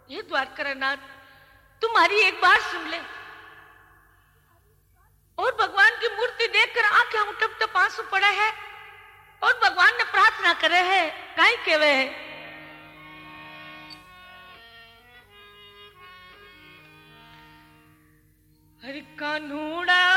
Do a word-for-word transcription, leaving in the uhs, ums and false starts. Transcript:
ये द्वारकानाथ तुम्हारी एक बात सुन ले। और भगवान की मूर्ति देखकर आंखें उठप टप आंसू पड़ा है और भगवान ने प्रार्थना करे है काई केवे है। हरि कान्हूड़ा